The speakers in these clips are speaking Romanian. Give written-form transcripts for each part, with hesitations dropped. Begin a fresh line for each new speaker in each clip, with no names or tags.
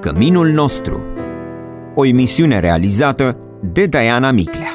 Căminul nostru. O emisiune realizată de Diana Miclea.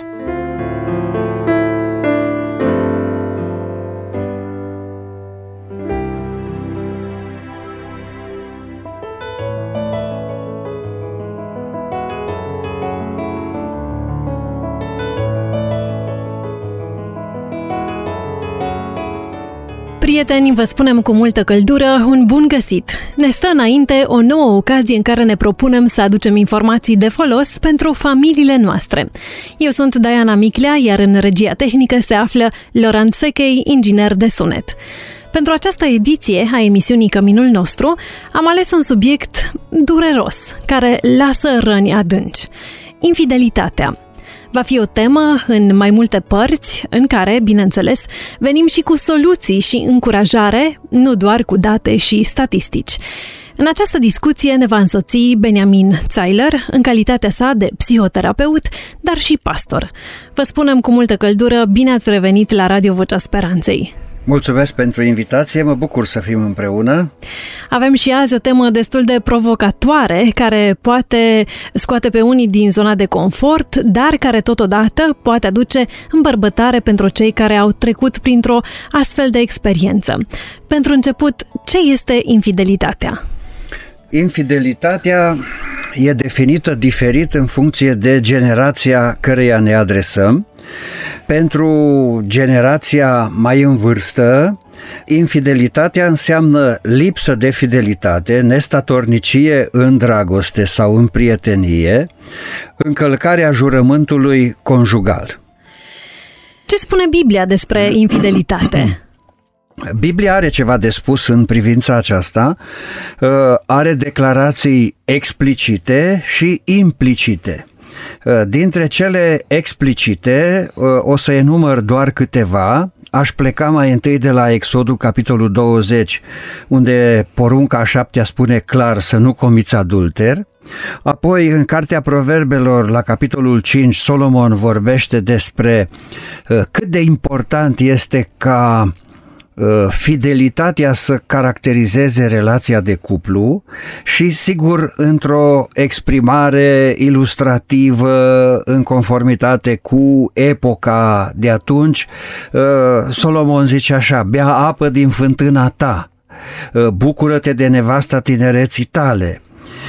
Prieteni, vă spunem cu multă căldură un bun găsit! Ne stă înainte o nouă ocazie în care ne propunem să aducem informații de folos pentru familiile noastre. Eu sunt Diana Miclea, iar în regia tehnică se află Laurent Sechei, inginer de sunet. Pentru această ediție a emisiunii Căminul nostru am ales un subiect dureros, care lasă răni adânci: infidelitatea. Va fi o temă în mai multe părți, în care, bineînțeles, venim și cu soluții și încurajare, nu doar cu date și statistici. În această discuție ne va însoți Benjamin Zeiler, în calitatea sa de psihoterapeut, dar și pastor. Vă spunem cu multă căldură, bine ați revenit la Radio Vocea Speranței!
Mulțumesc pentru invitație, mă bucur să fim împreună.
Avem și azi o temă destul de provocatoare, care poate scoate pe unii din zona de confort, dar care totodată poate aduce îmbărbătare pentru cei care au trecut printr-o astfel de experiență. Pentru început, ce este infidelitatea?
Infidelitatea e definită diferit în funcție de generația căreia ne adresăm. Pentru generația mai în vârstă, infidelitatea înseamnă lipsă de fidelitate, nestatornicie în dragoste sau în prietenie, încălcarea jurământului conjugal.
Ce spune Biblia despre infidelitate?
Biblia are ceva de spus în privința aceasta, are declarații explicite și implicite. Dintre cele explicite, o să enumăr doar câteva. Aș pleca mai întâi de la Exodul, capitolul 20, unde porunca 7 spune clar să nu comiți adulter. Apoi, în Cartea Proverbelor, la capitolul 5, Solomon vorbește despre cât de important este ca fidelitatea să caracterizeze relația de cuplu și, sigur, într-o exprimare ilustrativă în conformitate cu epoca de atunci, Solomon zice așa: bea apă din fântâna ta, bucură-te de nevasta tinereții tale.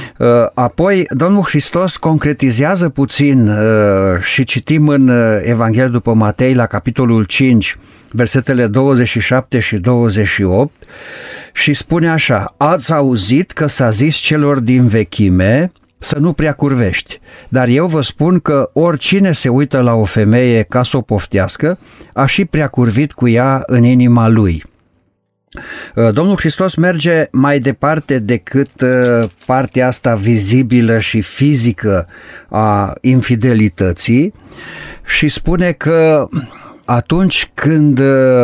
Apoi Domnul Hristos concretizează puțin și citim în Evanghelia după Matei la capitolul 5, versetele 27 și 28 și spune așa: ați auzit că s-a zis celor din vechime să nu prea curvești, dar eu vă spun că oricine se uită la o femeie ca să o poftească, a și prea curvit cu ea în inima lui. Domnul Hristos merge mai departe decât partea asta vizibilă și fizică a infidelității și spune că atunci când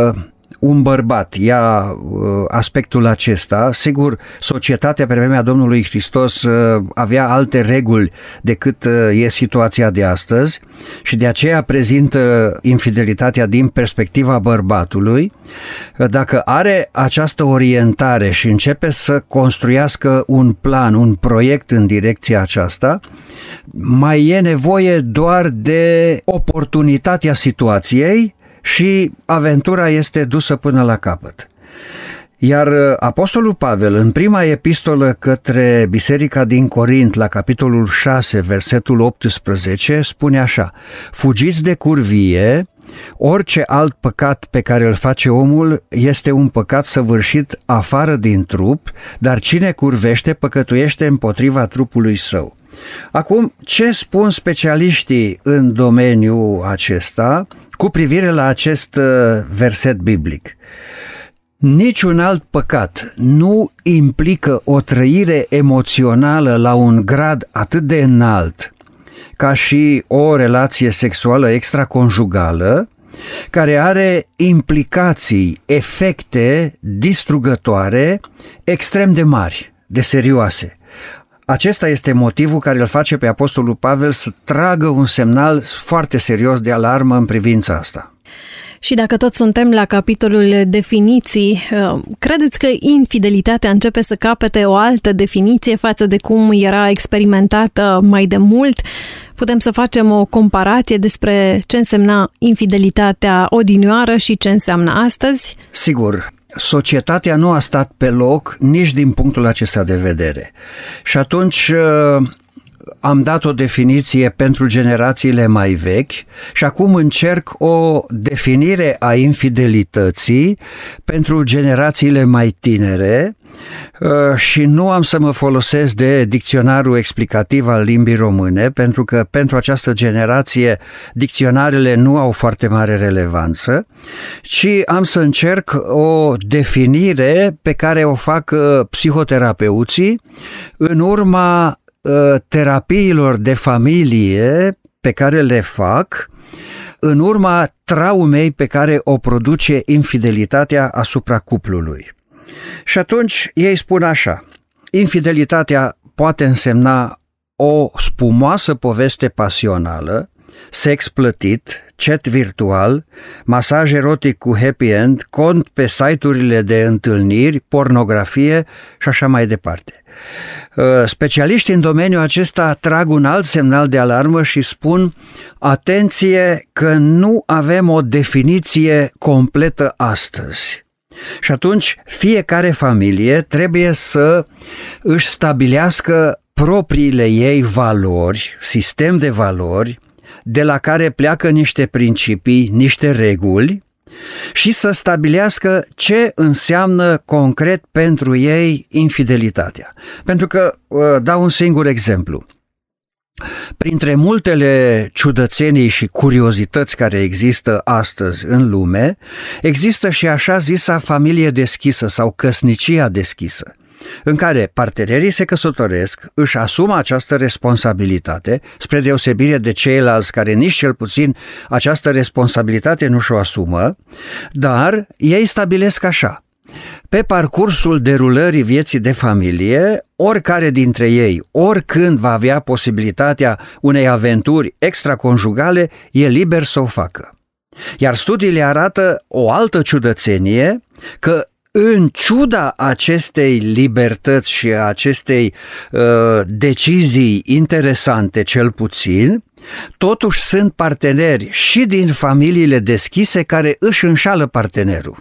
un bărbat ia aspectul acesta, sigur, societatea pe vremea Domnului Hristos avea alte reguli decât e situația de astăzi și de aceea prezintă infidelitatea din perspectiva bărbatului. Dacă are această orientare și începe să construiască un plan, un proiect în direcția aceasta, mai e nevoie doar de oportunitatea situației și aventura este dusă până la capăt. Iar Apostolul Pavel, în prima epistolă către Biserica din Corint, la capitolul 6, versetul 18, spune așa: fugiți de curvie, orice alt păcat pe care îl face omul este un păcat săvârșit afară din trup, dar cine curvește păcătuiește împotriva trupului său. Acum, ce spun specialiștii în domeniul acesta cu privire la acest verset biblic? Niciun alt păcat nu implică o trăire emoțională la un grad atât de înalt ca și o relație sexuală extraconjugală, care are implicații, efecte distrugătoare extrem de mari, de serioase. Acesta este motivul care îl face pe Apostolul Pavel să tragă un semnal foarte serios de alarmă în privința asta.
Și dacă tot suntem la capitolul definiții, credeți că infidelitatea începe să capete o altă definiție față de cum era experimentată mai de mult? Putem să facem o comparație despre ce însemna infidelitatea odinioară și ce înseamnă astăzi?
Sigur. Societatea nu a stat pe loc nici din punctul acesta de vedere. Și atunci am dat o definiție pentru generațiile mai vechi și acum încerc o definire a infidelității pentru generațiile mai tinere și nu am să mă folosesc de dicționarul explicativ al limbii române, pentru că pentru această generație dicționarele nu au foarte mare relevanță, ci am să încerc o definire pe care o fac psihoterapeuții în urma terapiilor de familie pe care le fac în urma traumei pe care o produce infidelitatea asupra cuplului. Și atunci ei spun așa: infidelitatea poate însemna o spumoasă poveste pasională, sex plătit, chat virtual, masaj erotic cu happy end, cont pe site-urile de întâlniri, pornografie și așa mai departe. Specialiștii în domeniul acesta trag un alt semnal de alarmă și spun: atenție că nu avem o definiție completă astăzi. Și atunci fiecare familie trebuie să își stabilească propriile ei valori, sistem de valori, de la care pleacă niște principii, niște reguli și să stabilească ce înseamnă concret pentru ei infidelitatea. Pentru că, dau un singur exemplu. Printre multele ciudățenii și curiozități care există astăzi în lume, există și așa zisa familie deschisă sau căsnicia deschisă, în care partenerii se căsătoresc, își asumă această responsabilitate, spre deosebire de ceilalți care nici cel puțin această responsabilitate nu și-o asumă, dar ei stabilesc așa: pe parcursul derulării vieții de familie, oricare dintre ei, oricând va avea posibilitatea unei aventuri extraconjugale, e liber să o facă. Iar studiile arată o altă ciudățenie, că în ciuda acestei libertăți și a acestei decizii interesante cel puțin, totuși sunt parteneri și din familiile deschise care își înșală partenerul.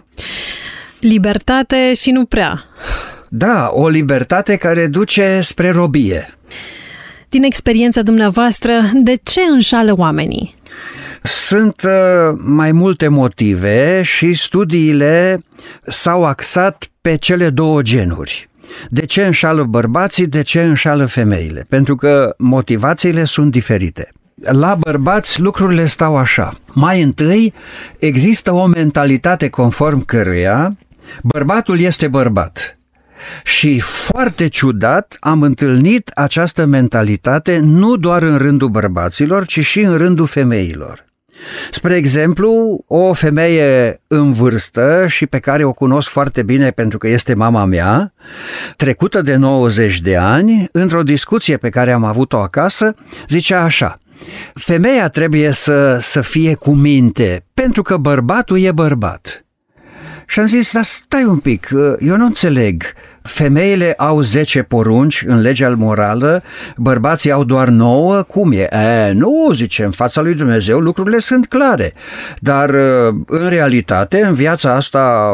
Libertate și nu prea.
Da, o libertate care duce spre robie.
Din experiența dumneavoastră, de ce înșală oamenii?
Sunt mai multe motive și studiile s-au axat pe cele două genuri. De ce înșală bărbații, de ce înșală femeile? Pentru că motivațiile sunt diferite. La bărbați lucrurile stau așa. Mai întâi există o mentalitate conform căruia bărbatul este bărbat. Și foarte ciudat am întâlnit această mentalitate nu doar în rândul bărbaților, ci și în rândul femeilor. Spre exemplu, o femeie în vârstă și pe care o cunosc foarte bine pentru că este mama mea, trecută de 90 de ani, într-o discuție pe care am avut-o acasă, zicea așa: femeia trebuie să fie cu minte, pentru că bărbatul e bărbat. Și am zis: dar stai un pic, eu nu înțeleg. Femeile au 10 porunci în legea morală, bărbații au doar 9, cum e? Nu, zice, în fața lui Dumnezeu lucrurile sunt clare, dar în realitate, în viața asta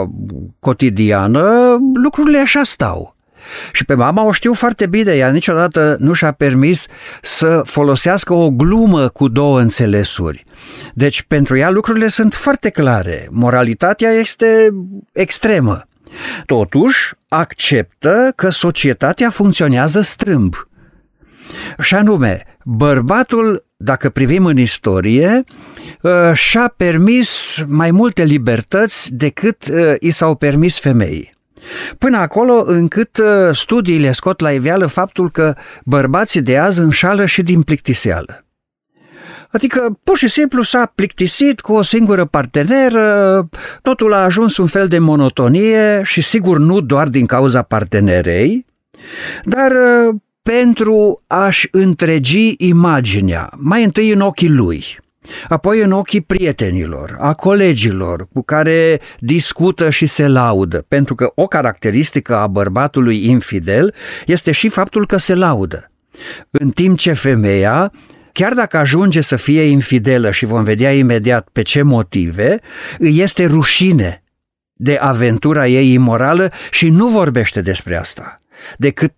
cotidiană, lucrurile așa stau. Și pe mama o știu foarte bine, ea niciodată nu și-a permis să folosească o glumă cu două înțelesuri. Deci pentru ea lucrurile sunt foarte clare, moralitatea este extremă. Totuși, acceptă că societatea funcționează strâmb. Și anume, bărbatul, dacă privim în istorie, și-a permis mai multe libertăți decât i s-au permis femeii. Până acolo încât studiile scot la iveală faptul că bărbații de azi înșală și din plictiseală. Adică pur și simplu s-a plictisit cu o singură parteneră, totul a ajuns un fel de monotonie și sigur nu doar din cauza partenerei, dar pentru a-și întregi imaginea, mai întâi în ochii lui. apoi în ochii prietenilor, a colegilor cu care discută și se laudă, pentru că o caracteristică a bărbatului infidel este și faptul că se laudă. În timp ce femeia, chiar dacă ajunge să fie infidelă și vom vedea imediat pe ce motive, îi este rușine de aventura ei imorală și nu vorbește despre asta, decât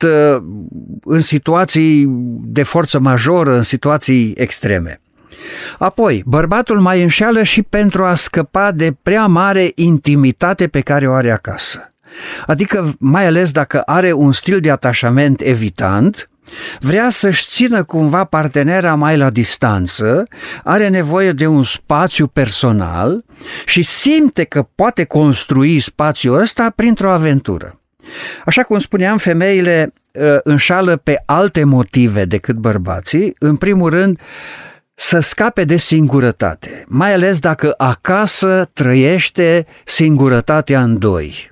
în situații de forță majoră, în situații extreme. Apoi, bărbatul mai înșeală și pentru a scăpa de prea mare intimitate pe care o are acasă. Adică, mai ales dacă are un stil de atașament evitant, vrea să-și țină cumva partenera mai la distanță, are nevoie de un spațiu personal și simte că poate construi spațiul ăsta printr-o aventură. Așa cum spuneam, femeile înșală pe alte motive decât bărbații, în primul rând să scape de singurătate, mai ales dacă acasă trăiește singurătatea în doi.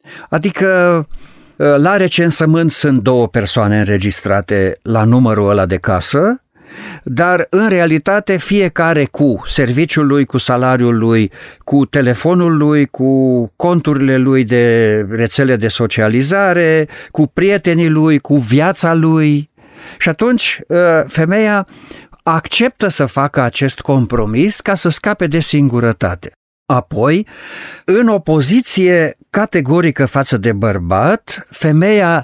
Adică la recensământ sunt 2 persoane înregistrate la numărul ăla de casă, dar în realitate fiecare cu serviciul lui, cu salariul lui, cu telefonul lui, cu conturile lui de rețele de socializare, cu prietenii lui, cu viața lui. Și atunci femeia acceptă să facă acest compromis ca să scape de singurătate. Apoi, în opoziție categorică față de bărbat, femeia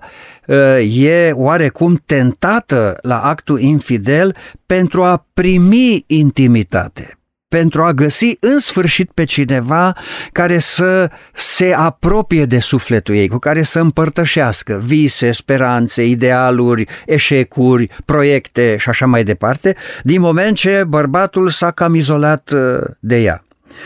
e oarecum tentată la actul infidel pentru a primi intimitate, pentru a găsi în sfârșit pe cineva care să se apropie de sufletul ei, cu care să împărtășească vise, speranțe, idealuri, eșecuri, proiecte și așa mai departe, din moment ce bărbatul s-a cam izolat de ea.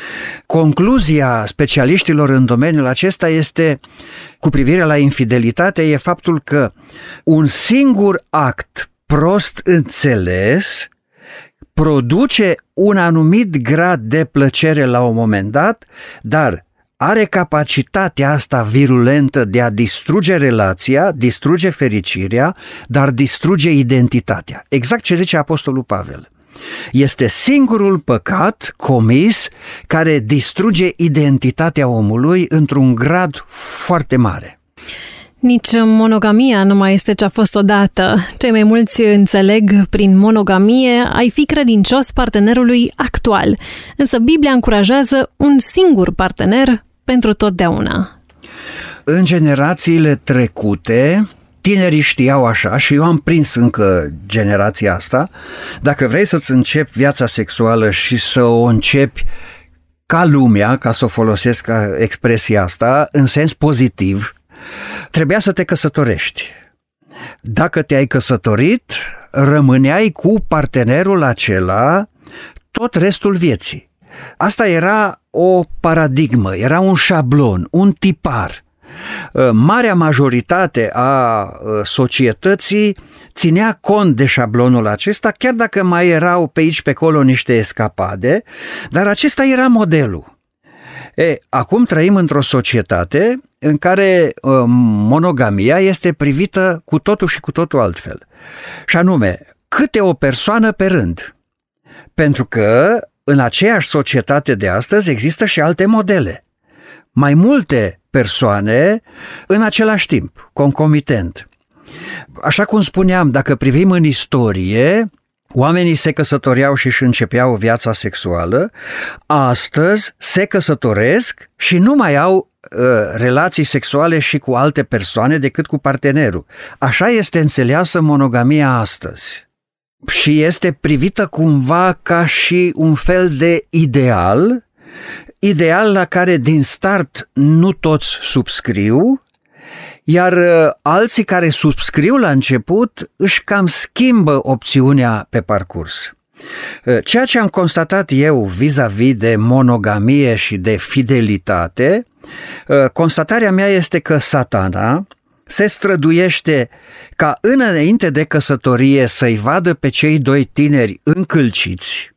Concluzia specialiștilor în domeniul acesta este, cu privire la infidelitate, e faptul că un singur act prost înțeles produce un anumit grad de plăcere la un moment dat, dar are capacitatea asta virulentă de a distruge relația, distruge fericirea, dar distruge identitatea. Exact ce zice Apostolul Pavel. Este singurul păcat comis care distruge identitatea omului într-un grad foarte mare.
Nici monogamia nu mai este ce-a fost odată. Cei mai mulți înțeleg prin monogamie ai fi credincios partenerului actual, însă Biblia încurajează un singur partener pentru totdeauna.
În generațiile trecute, tinerii știau așa și eu am prins încă generația asta, dacă vrei să-ți începi viața sexuală și să o începi ca lumea, ca să o folosesc ca expresia asta, în sens pozitiv, trebuia să te căsătorești. Dacă te-ai căsătorit, rămâneai cu partenerul acela tot restul vieții. Asta era o paradigmă, era un șablon, un tipar. Marea majoritate a societății ținea cont de șablonul acesta, chiar dacă mai erau pe aici pe acolo niște escapade, dar acesta era modelul. Acum trăim într-o societate în care monogamia este privită cu totul și cu totul altfel. Și anume, câte o persoană pe rând. Pentru că în aceeași societate de astăzi există și alte modele. Mai multe persoane în același timp, concomitent. Așa cum spuneam, dacă privim în istorie, oamenii se căsătoreau și își începeau viața sexuală, astăzi se căsătoresc și nu mai au relații sexuale și cu alte persoane decât cu partenerul. Așa este înțeleasă monogamia astăzi. Și este privită cumva ca și un fel de ideal la care din start nu toți subscriu, iar alții care subscriu la început își cam schimbă opțiunea pe parcurs. Ceea ce am constatat eu vis-a-vis de monogamie și de fidelitate, constatarea mea este că Satana se străduiește ca înainte de căsătorie să-i vadă pe cei 2 tineri încălciți,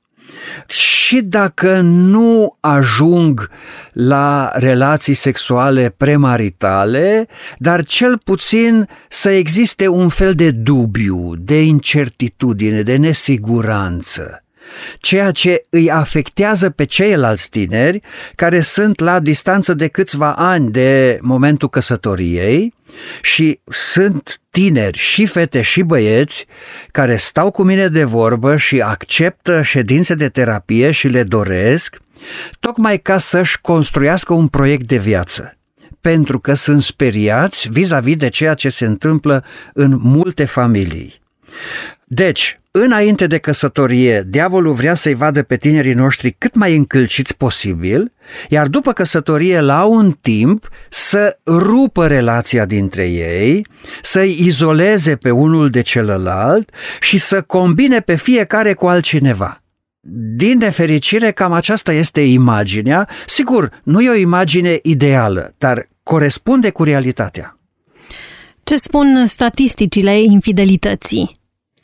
și dacă nu ajung la relații sexuale premaritale, dar cel puțin să existe un fel de dubiu, de incertitudine, de nesiguranță. ceea ce îi afectează pe ceilalți tineri care sunt la distanță de câțiva ani de momentul căsătoriei și sunt tineri și fete și băieți care stau cu mine de vorbă și acceptă ședințe de terapie și le doresc, tocmai ca să-și construiască un proiect de viață, pentru că sunt speriați vis-a-vis de ceea ce se întâmplă în multe familii. Deci, înainte de căsătorie, diavolul vrea să-i vadă pe tinerii noștri cât mai încălciți posibil, iar după căsătorie, la un timp, să rupă relația dintre ei, să-i izoleze pe unul de celălalt și să combine pe fiecare cu altcineva. Din nefericire, cam aceasta este imaginea. Sigur, nu e o imagine ideală, dar corespunde cu realitatea.
Ce spun statisticile infidelității?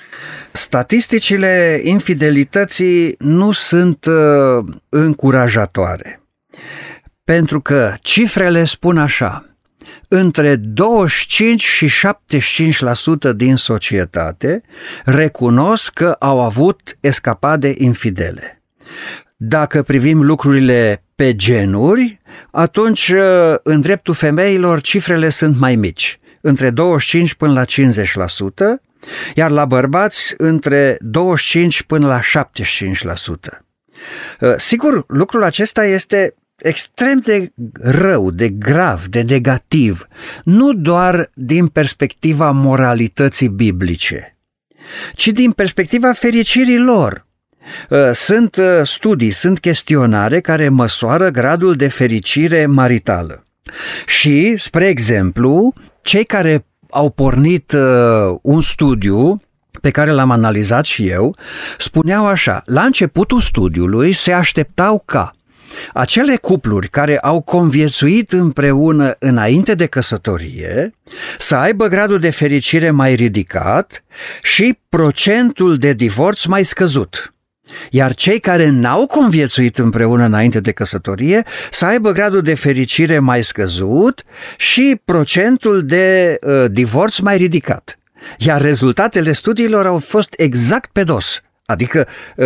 Statisticile infidelității nu sunt încurajatoare, pentru că cifrele spun așa: între 25 și 75% din societate recunosc că au avut escapade infidele. Dacă privim lucrurile pe genuri, atunci în dreptul femeilor cifrele sunt mai mici, între 25 până la 50%, iar la bărbați între 25 până la 75%. Sigur, lucrul acesta este extrem de rău, de grav, de negativ, nu doar din perspectiva moralității biblice, ci din perspectiva fericirii lor. Sunt studii, sunt chestionare care măsoară gradul de fericire maritală. Și, spre exemplu, cei care au pornit un studiu pe care l-am analizat și eu, spuneau așa: la începutul studiului se așteptau ca acele cupluri care au conviețuit împreună înainte de căsătorie să aibă gradul de fericire mai ridicat și procentul de divorț mai scăzut, iar cei care n-au conviețuit împreună înainte de căsătorie să aibă gradul de fericire mai scăzut și procentul de divorț mai ridicat. Iar rezultatele studiilor au fost exact pe dos. Adică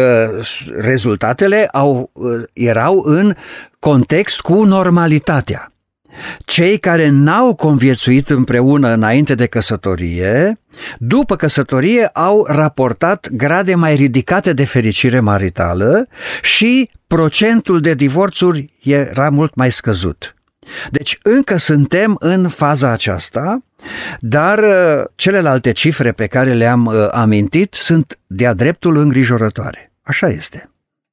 rezultatele erau în context cu normalitatea. Cei care n-au conviețuit împreună înainte de căsătorie, după căsătorie au raportat grade mai ridicate de fericire maritală și procentul de divorțuri era mult mai scăzut. Deci încă suntem în faza aceasta, dar celelalte cifre pe care le-am amintit sunt de-a dreptul îngrijorătoare. Așa este.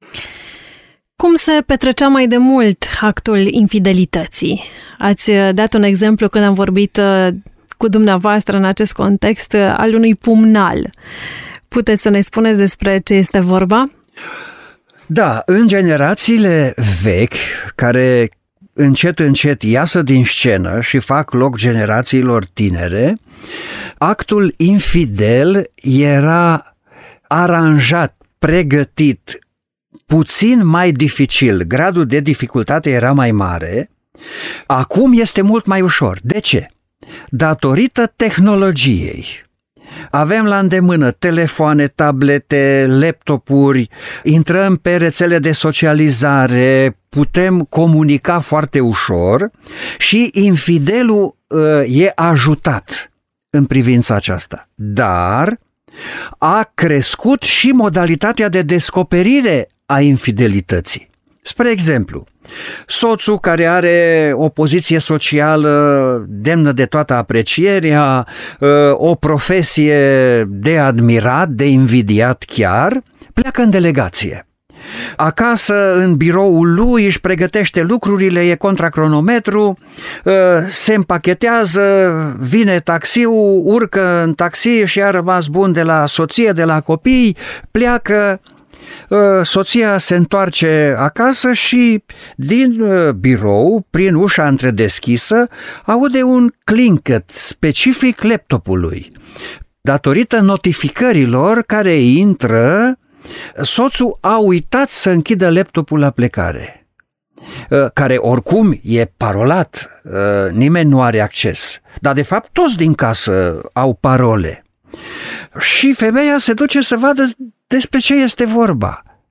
Cum se petrecea mai de mult actul infidelității? Ați dat un exemplu când am vorbit cu dumneavoastră în acest context al unui pumnal. Puteți să ne spuneți despre ce este vorba?
Da, în generațiile vechi, care încet, încet iasă din scenă și fac loc generațiilor tinere, actul infidel era aranjat, pregătit, puțin mai dificil, gradul de dificultate era mai mare. Acum este mult mai ușor. De ce? Datorită tehnologiei. Avem la îndemână telefoane, tablete, laptopuri, intrăm pe rețele de socializare, putem comunica foarte ușor și infidelul e ajutat în privința aceasta. Dar a crescut și modalitatea de descoperire a infidelității. Spre exemplu, soțul care are o poziție socială demnă de toată aprecierea, o profesie de admirat, de invidiat chiar, pleacă în delegație. Acasă, în biroul lui, își pregătește lucrurile, e contra cronometru, se împachetează, vine taxiul, urcă în taxi și a rămas bun de la soție, de la copii, pleacă. Soția se întoarce acasă și din birou, prin ușa întredeschisă, aude un clincăt specific laptopului. Datorită notificărilor care intră, soțul a uitat să închidă laptopul la plecare, care oricum e parolat, nimeni nu are acces, dar de fapt toți din casă au parole. Și femeia se duce să vadă despre ce este vorba.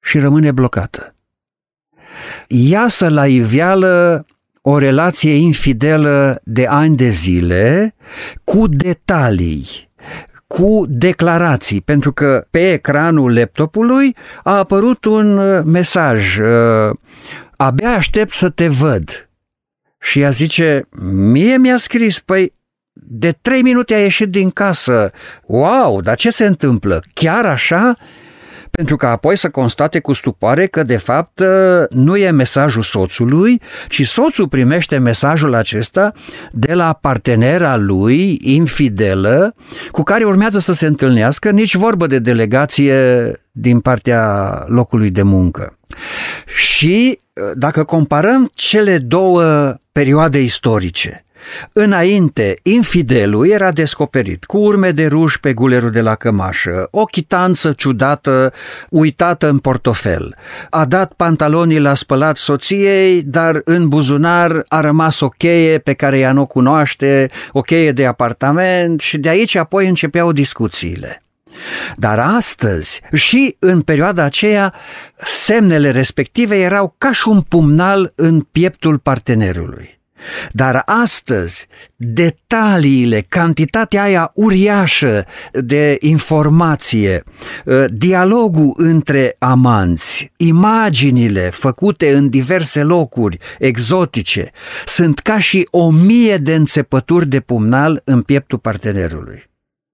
și rămâne blocată. Iasă la iveală o relație infidelă de ani de zile, cu detalii, cu declarații, pentru că pe ecranul laptopului a apărut un mesaj: abia aștept să te văd. Și ea zice: mie mi-a scris, păi de 3 minute a ieșit din casă. Wow, dar ce se întâmplă? Chiar așa? Pentru că apoi să constate cu stupoare că de fapt nu e mesajul soțului, ci soțul primește mesajul acesta de la partenera lui infidelă, cu care urmează să se întâlnească, nici vorbă de delegație din partea locului de muncă. Și dacă comparăm cele două perioade istorice, înainte, infidelul era descoperit cu urme de ruj pe gulerul de la cămașă, o chitanță ciudată uitată în portofel. A dat pantalonii la spălat soției, dar în buzunar a rămas o cheie pe care ea nu o cunoaște, o cheie de apartament, și de aici apoi începeau discuțiile. Dar astăzi, și în perioada aceea, semnele respective erau ca și un pumnal în pieptul partenerului. Dar astăzi, detaliile, cantitatea aia uriașă de informație, dialogul între amanți, imaginile făcute în diverse locuri exotice, sunt ca și 1000 de înțepături de pumnal în pieptul partenerului.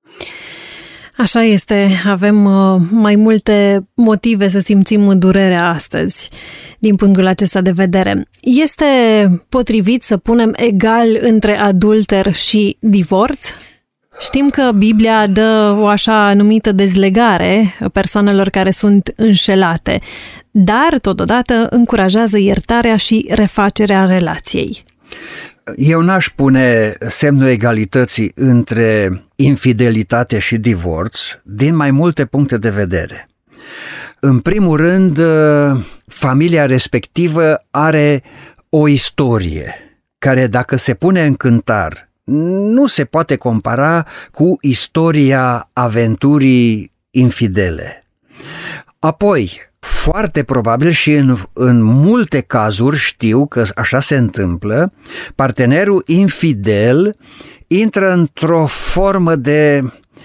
Așa este, avem mai multe motive să simțim durerea astăzi, din punctul acesta de vedere. Este potrivit să punem egal între adulter și divorț? Știm că Biblia dă o așa numită dezlegare persoanelor care sunt înșelate, dar totodată încurajează iertarea și refacerea relației.
Eu n-aș pune semnul egalității între infidelitate și divorț din mai multe puncte de vedere. În primul rând, familia respectivă are o istorie care, dacă se pune în cântar, nu se poate compara cu istoria aventurii infidele. Apoi, foarte probabil și în multe cazuri știu că așa se întâmplă, partenerul infidel intră într-o formă de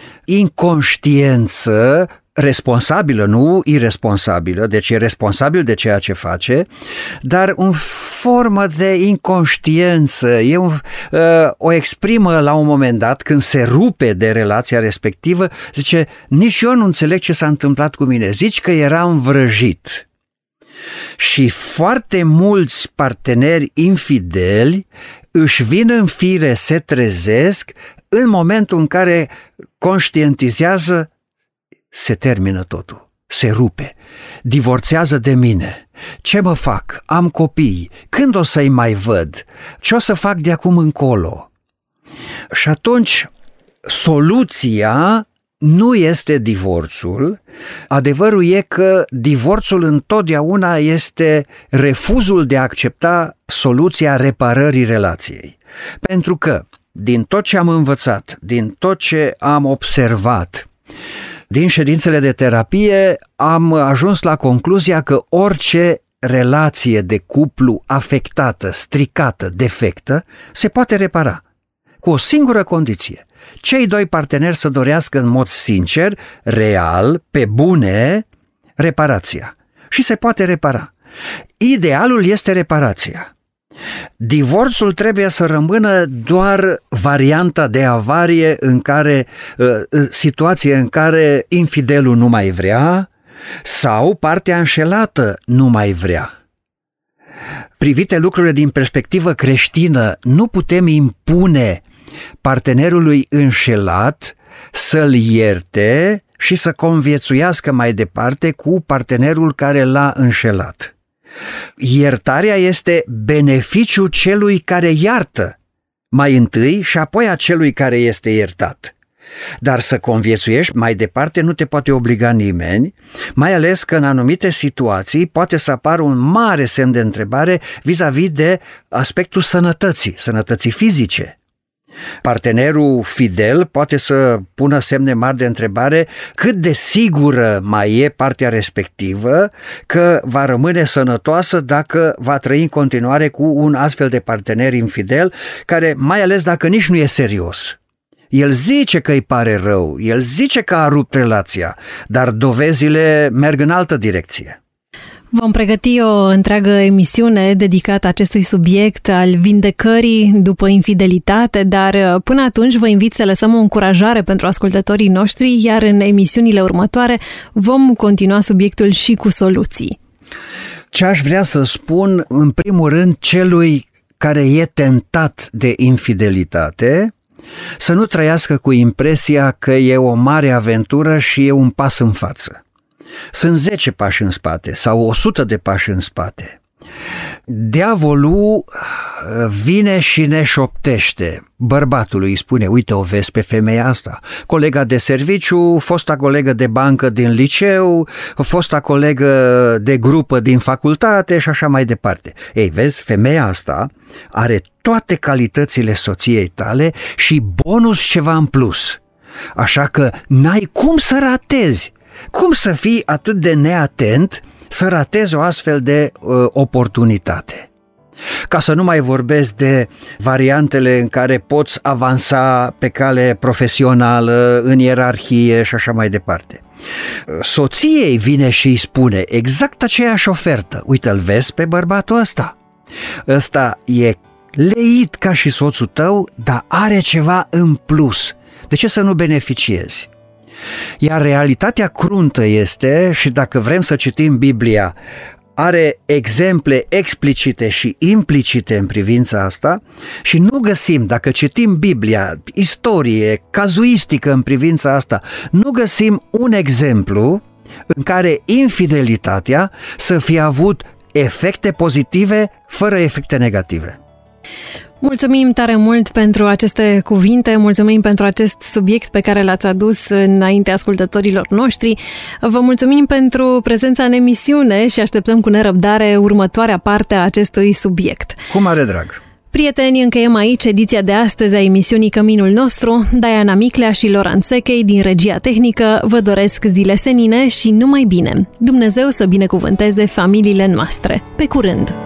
inconștiență responsabilă, nu iresponsabilă, deci e responsabil de ceea ce face, dar o formă de inconștiență, o exprimă la un moment dat când se rupe de relația respectivă, zice: nici eu nu înțeleg ce s-a întâmplat cu mine, zici că eram vrăjit. Și foarte mulți parteneri infideli își vin în fire, se trezesc în momentul în care conștientizează: se termină totul, se rupe, divorțează de mine, ce mă fac, am copii, când o să-i mai văd, ce o să fac de acum încolo? Și atunci soluția nu este divorțul, adevărul e că divorțul întotdeauna este refuzul de a accepta soluția reparării relației. Pentru că din tot ce am învățat, din tot ce am observat, din ședințele de terapie, am ajuns la concluzia că orice relație de cuplu afectată, stricată, defectă, se poate repara, cu o singură condiție: cei doi parteneri să dorească în mod sincer, real, pe bune, reparația. Și se poate repara. Idealul este reparația. Divorțul trebuie să rămână doar varianta de avarie în care, situație în care infidelul nu mai vrea sau partea înșelată nu mai vrea. Privite lucrurile din perspectivă creștină, nu putem impune partenerului înșelat să-l ierte și să conviețuiască mai departe cu partenerul care l-a înșelat. Iertarea este beneficiul celui care iartă mai întâi și apoi a celui care este iertat. Dar să conviețuiești mai departe nu te poate obliga nimeni, mai ales că în anumite situații poate să apară un mare semn de întrebare vis-a-vis de aspectul sănătății fizice. Partenerul fidel poate să pună semne mari de întrebare cât de sigură mai e partea respectivă că va rămâne sănătoasă dacă va trăi în continuare cu un astfel de partener infidel, care, mai ales dacă nici nu e serios. El zice că îi pare rău, el zice că a rupt relația, dar dovezile merg în altă direcție.
Vom pregăti o întreagă emisiune dedicată acestui subiect al vindecării după infidelitate, dar până atunci vă invit să lăsăm o încurajare pentru ascultătorii noștri, iar în emisiunile următoare vom continua subiectul și cu soluții.
Ce aș vrea să spun, în primul rând, celui care e tentat de infidelitate, să nu trăiască cu impresia că e o mare aventură și e un pas în față. Sunt 10 pași în spate sau 100 de pași în spate. Diavolul vine și ne șoptește. Bărbatului îi spune: uite, o vezi pe femeia asta, colega de serviciu, fosta colegă de bancă din liceu, fosta colegă de grupă din facultate și așa mai departe. Ei, vezi, femeia asta are toate calitățile soției tale și bonus ceva în plus. Așa că n-ai cum să ratezi. Cum să fii atât de neatent să ratezi o astfel de oportunitate? Ca să nu mai vorbesc de variantele în care poți avansa pe cale profesională, în ierarhie și așa mai departe. Soției vine și îi spune exact aceeași ofertă. Uite, îl vezi pe bărbatul ăsta? Ăsta e leit ca și soțul tău, dar are ceva în plus. De ce să nu beneficiezi? Iar realitatea cruntă este, și dacă vrem să citim Biblia, are exemple explicite și implicite în privința asta și nu găsim, dacă citim Biblia, istorie, cazuistică în privința asta, nu găsim un exemplu în care infidelitatea să fie avut efecte pozitive fără efecte negative.
Mulțumim tare mult pentru aceste cuvinte, mulțumim pentru acest subiect pe care l-ați adus înainte ascultătorilor noștri. Vă mulțumim pentru prezența în emisiune și așteptăm cu nerăbdare următoarea parte a acestui subiect.
Cu mare drag!
Prieteni, încheiem aici ediția de astăzi a emisiunii Căminul Nostru. Diana Miclea și Loran Sechei din regia tehnică vă doresc zile senine și numai bine. Dumnezeu să binecuvânteze familiile noastre. Pe curând!